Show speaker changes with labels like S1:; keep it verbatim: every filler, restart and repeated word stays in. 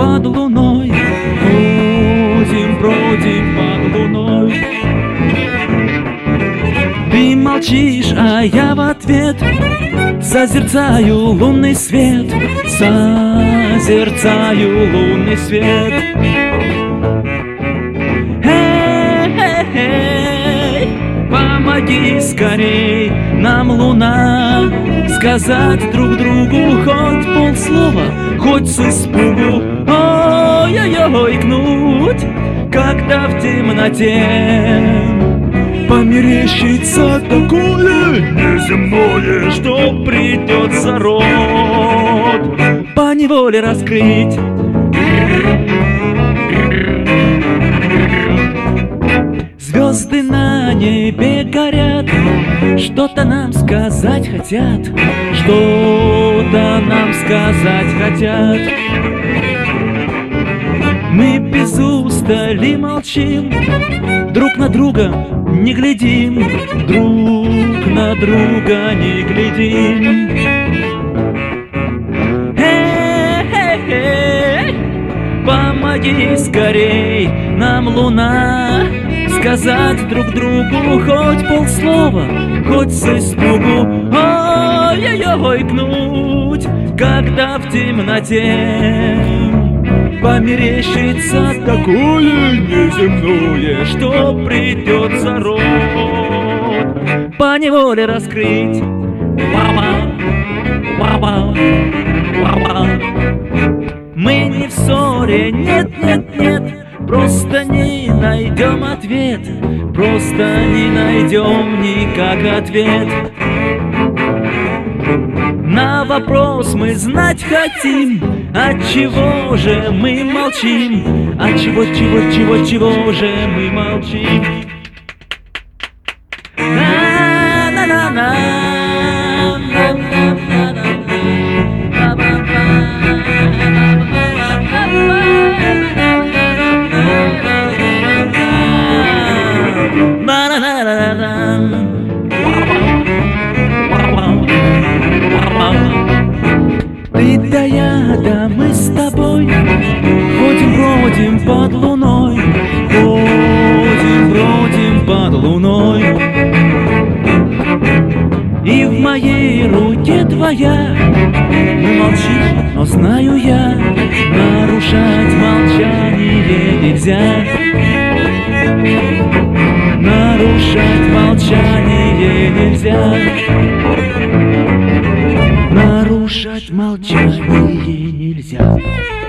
S1: под луной, ходим, бродим под луной. Ты молчишь, а я в ответ созерцаю лунный свет, созерцаю лунный свет. Эй, помоги скорей нам, луна, сказать друг другу хоть полслова, хоть с испугу, ой-ой-ой, икнуть, когда в темноте померещится такое неземное, что придется рот поневоле раскрыть. Звезды на небе горят, что-то нам сказать хотят, что-то нам сказать хотят. Мы без устали молчим, друг на друга не глядим, друг на друга не глядим. Эй, помоги скорей нам, луна, сказать друг другу хоть полслова, хоть с испугу, ой-ой-ой, икнуть, когда в темноте померещится такое неземное, что придется рот поневоле раскрыть. Вау-вау, вау-вау, вау-вау. Мы не в ссоре, нет, нет, нет, просто не найдем ответ, просто не найдем никак ответ. На вопрос мы знать хотим, отчего же мы молчим, отчего, чего, чего, чего же мы молчим. На-на-на-на. Ты да я, да мы с тобой ходим, бродим под луной, ходим, бродим под луной. И в моей руке твоя, мы молчим, но знаю я, нарушать молчание нельзя. Нарушать молчание нельзя. Нарушать молчание нельзя.